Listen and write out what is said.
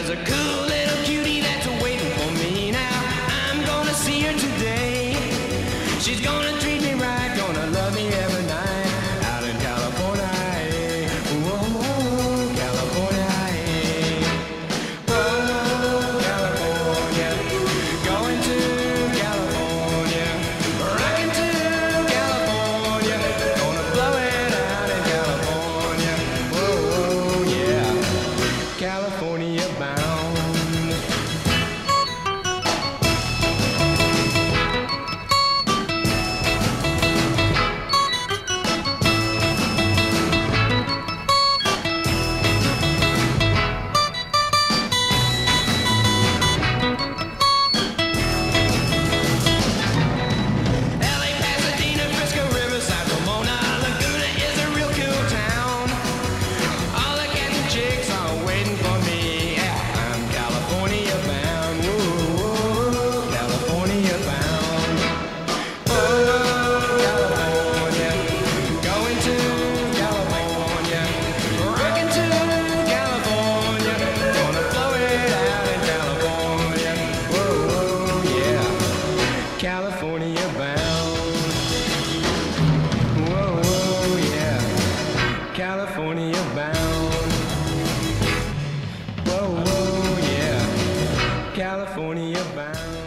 There's a cool little cutie that's waiting for me now. I'm gonna see her today. She's gonna treat me right, gonna love me every night. Out in California, whoa, whoa, California, whoa, California. Going to California, rocking to California. Gonna blow it out in California, whoa, whoa, yeah. California bound. LA, Pasadena, Frisco, Riverside, Pomona, Laguna is a real cool town. All the cats and chicks are waiting for me. Yeah, I'm California bound. Whoa, California bound. Whoa, California. Going to California. Rocking to California. Gonna blow it out in California. Whoa, yeah. California bound. Whoa, whoa, yeah. California bound. Whoa, whoa, yeah. California bound.